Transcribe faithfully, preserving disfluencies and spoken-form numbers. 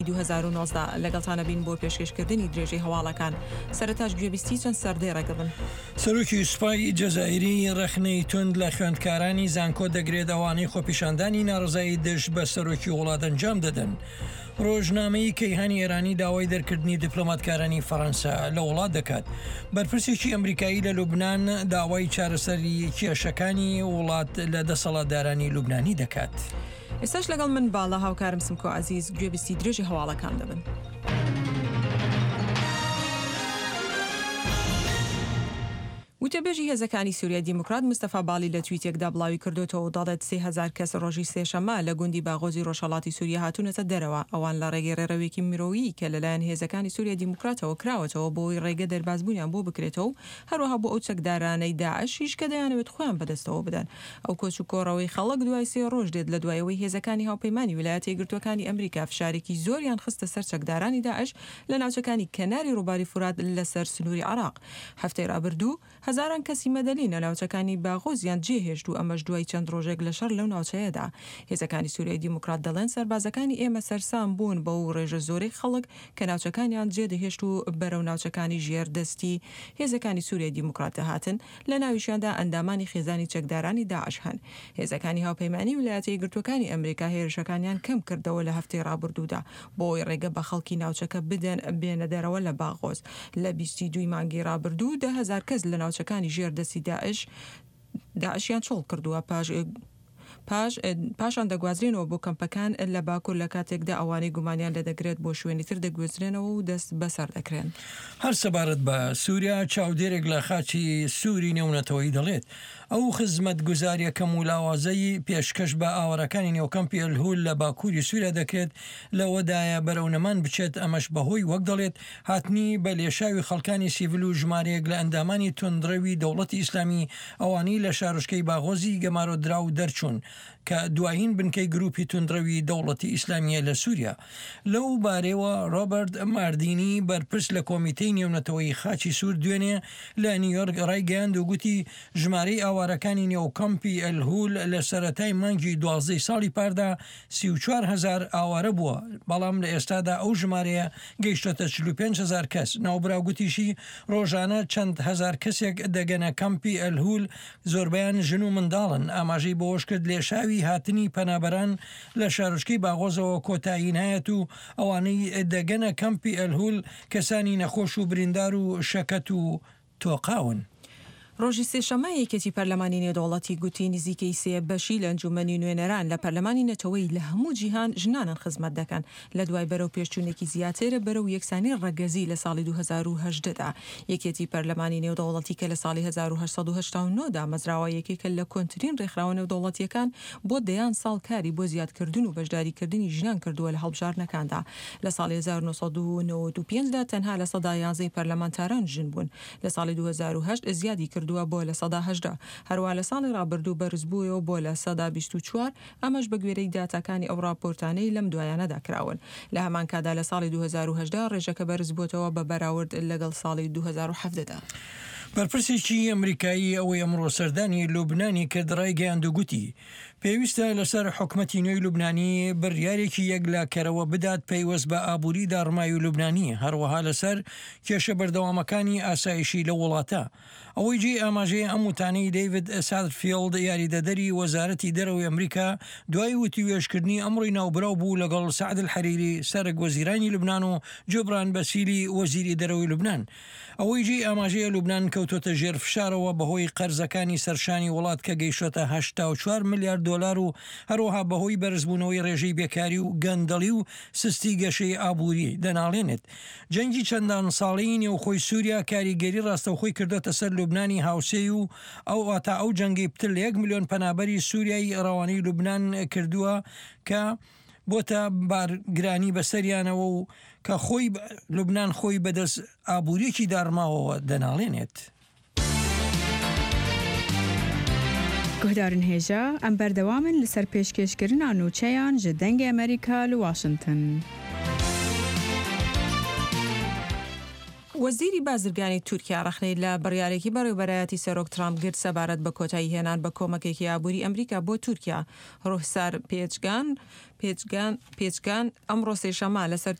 دو هەزار و نۆزدە لەگەڵتانە بین بۆ پێشکەشکردنی درێژەی هەواڵەکان. سەرەتاش گوێبیستی چەند سەردەی ڕێگەبن. سەرۆکی سوپای جەزائیری ڕەخنەی تند لە خوێندکارانی زانکۆ دەگرێت ئەوانەی خۆپیشاندانی ناڕزایی دژ بە سەرۆکی وڵات ئەنجام دەدەن. ڕۆژنامەی کەیهانی ئێرانی داوای دەرکردنی دیپلۆماتکارانی فەڕەنسا لە وڵات دەکات. بەرپرسێکی ئەمریکایی لە لوبنان داوای چارەسەری کێشەکانی وڵات لە دەسەڵاتدارانی لوبنانی دەکات. ئێستاش لەگەڵ من باڵا هاوکارم سمکۆ عەزیز گوێبیستی درێژی هەواڵەکان دەبن. وتەبێژی هێزەکانی سووریا دیموکرات مستەفا باڵی لە تویتێکدا بڵاوی کردوتەوە دەڵێت سێ هەزار کەس ڕۆژی سێشەمە لە گوندی باغۆزی ڕۆژهەڵاتی سووریا هاتوونەتە دەرەوە. ئەوان لە ڕێگەی ڕێڕەوێکی مرۆیی کە لەلایەن هێزەکانی سووریا دیموکراتەوە کراوەتەوە بۆی ڕێگە دەربازبوونیان بۆ بکرێتەوە و هەروەها بۆ ئەو چەکدارانەی داعشیش کە دەیانەوێت خۆیان بەدەستەوە بدەن. ئەو کۆچ و کۆڕەوەی خەڵک دوای سێ ڕۆژ دێت لە دوایەوەی هێزەکانی هاوپەیمانی ویلایەتە یەکگرتووەکانی ئەمریکا فشارێکی زۆریان خستە سەر چەکدارانی داعش لە ناوچەکانی کەناری ڕووباری فورات لەسەر سنووری عێراق. هەفتەی ڕابردوو هەزاران کەسی مەدەنی لە ناوچەکانی باغۆزیان جێهێشت و ئەمەش دوای چەند ڕۆژێک لە شەڕ لەو ناوچەیەدا. هێزەکانی سووریای دیموکرات دەڵێن سەربازەکانی ئێمە سەرسام بوون بە و ڕێژە زۆرەی خەڵک کە ناوچەکانیان جێدەهێشت و بەرەو ناوچەکانی ژێردەستی هێزەکانی سووریای دیموکرات دەهاتن. لە ناویشیاندا ئەندامانی خێزانی چەکدارانی داعش هەن. هێزەکانی هاوپەیمانی ویلایەتە یەکگرتووەکانی ئەمریکا هێرشەکانیان کەم کردەوە لە هەفتەی ڕابردوودا بۆی ڕێگە بە خەڵکی ناوچەکە بدەن بێنە دەرەوە لە باغۆز. لە بیستی دوی مانگی ڕابردوو ده هەزار کەس لە ناوچەکانی ژێردەستی داعش داعشیان چۆڵ کردووە. پاش پاش پاشان دەگوازرێنەوە بۆ کەمپەکان لە باکوور لە کاتێکدا ئەوانەی گومانیان لە دەگرێت بۆ شوێنی تر دەگوێزرێنەوە و دەست بەسەر دەکرێن. هەر سەبارەت بە سووریا چاودێرێک لە خاچی سووری نێونەتەوەی دەڵێت ئەو خزمەت گوزاریەکەم و لاوازەی پێشکەش بە ئاوەڕەکانی نێوکەمپی ئەلهول لە باکووری سووریا دەکرێت لەوەدایە بەرەو نەمان بچێت. ئەمەش بەهۆی وەک دەڵێت هاتنی بە لێشاوی خەڵکانی سیڤیل و ژمارەیەک لە ئەندامانی تونندڕەوی دەوڵەتی ئیسلامی ئەوانی لە شارۆچکەی باغۆزی گەمارۆدرا و دەرچوون کە دوایین بنکەی گروپی تونندڕەوی دەوڵەتی ئیسلامیە لە سووریا. لەو بارەوە ڕۆبرت ماردینی بەرپرس لە کۆمیتەی نێونەتەوەی خاچی سوور دوێنێ لە نیویۆرک ڕایگەیاند و گوتی ژمارەی ئاوارەکانی نێوکەمپی ئەلهول لە سەرەتای مانگی دوازدەی ساڵی پاردا سی و چوار هەزار ئاوارە بووە، بەڵام لە ئێستادا ئەو ژمارەیە گەیشتۆتە چل و پێنج هەزار کەس. ناوبرا گوتیشی ڕۆژانە چەند هەزار کەسێک دەگەنە کەمپی ئەلهول، زۆربیان ژن و منداڵن. ئاماژەی بەوەش کرد لێشاوی هاتنی پەنابەران لە شارۆچکەی باغۆزەوە کۆتایی نایەت و ئەوانەی دەگەنە کەمپی ئەلهول کەسانی نەخۆش و بریندار و شەکەت و تۆقاون. ڕۆژی سێشەمە یەکێتی پەرلەمانی نێودەوڵەتی گوتی نزیکەی سێ بەشی لە ئەنجومەنی نوێنەران لە پەرلەمانی نەتەوەی لە هەموو جیهان ژنانن خزمەت دەکەن لە دوای بەرەو پێشچوونێکی زیاترە بەرەو یەکسانی ڕەگەزی لە ساڵی دو هەزار و هەژدەدا. یەکێتی پەرلەمانی نێودەوڵەتی کە لە ساڵی هەزار و هەشت سەد و هەشتا و نۆ دا مەزراوە یەکێکە لە کۆنتترین ڕێکخراوە نێودەوڵەتیەکان بۆ دەیان ساڵ کاری بۆ زیادکردن و بەشداریکردنی ژنان کردووە لە هەڵبژارنەکاندا. لە ساڵی هەزار و نۆ سەد و نەوەت و پێنج دا تەنها لە سەدا یانزەی پەرلەمانتاران ژن بوون. لە ساڵی دو هەزار و هەشت زیادی کردووە بۆ لە سەدا هەژدە. هەروە لە ساڵی ڕابردوو بەرز بوویەوە بۆ لە سەدا بیست و چوار، ئەمەش بە گوێرەی داتاکانی ئەو ڕاپۆرتانەی لەم دوایانەدا کراون. لە هەمان کادا لە ساڵی دو هەزار و هەژدە ڕێژەکە بەرز بووتەوە بە بەراورد لەگەڵ ساڵی دو هەزار و حەڤدەدا. بەرپرسێکی ئەمریکایی ئەوەی ئەمڕۆ سەردانی لوبنانی کرد ڕایگەیاند و گوتی پێویستە لەسەر حکومەتی نوێی لوبنانی بڕیارێکی یەک لا کەرەوە بدات پەیوەست بە ئابووری داڕمای و لوبنانی، هەروەها لەسەر کێشە بەردەوامەکانی ئاسایشی لە وڵاتە. ئەوەی جێ ئاماژەیە ئەم وتانەی دەیڤید سادرفیلد یاریدەدەری وەزارەتی دەرەوەی ئەمریکا دوای وتی وێشکردنی ئەمڕۆی ناوبراو بوو لەگەڵ سعد الحەریری سەرۆک وەزیرانی لوبنان و جۆبران بەسیلی وەزیری دەرەوەی لوبنان. ئەوەی جێ ئاماژەیە لوبنان کەوتۆتە ژێر فشارەوە بەهۆی قەرزەکانی سەرشانی وڵات کە گەیشتۆتە هەشتا و چوار ملیارد دۆلار و هەروەها بەهۆی بەرزبوونەوەی ڕێژەی بێکاری و گەندەڵی و سستی گەشەی ئابووری دەناڵێنێت. جەنگی چەندان ساڵەی نێوخۆی سووریا کاریگەری ڕاستەوخۆی کردوتە سەر لوبنانی هاوسێ و ئەو ئاتا ئەو جەنگی پتر لە یەک ملیۆن پەنابەری سووریایی ڕەوانەی لوبنان کردووە کە بۆتە بارگرانی بەسەریانەوە و کە خۆی لوبنان خۆی بەدەست ئابووریەکی دارماوەوە دەناڵێنێت. گهدارن هێژە ئەم بەردەوامن لەسەر پێشکەشکردنا نوچەیان ji dengê Amerîka li Washington. وەزیری بازرگانی تورکیا ڕەخنەی لە بڕیارێکی بەڕێوەبەرایەتی سەرۆک ترامپ گرت سەبارەت بە کۆتایی هێنان بە کۆمەکێکی ئابووری ئەمریکا بۆ تورکیا. ڕۆحسار پێچگان پێچگان پێچگان ئەمڕۆ سێشەممە لەسەر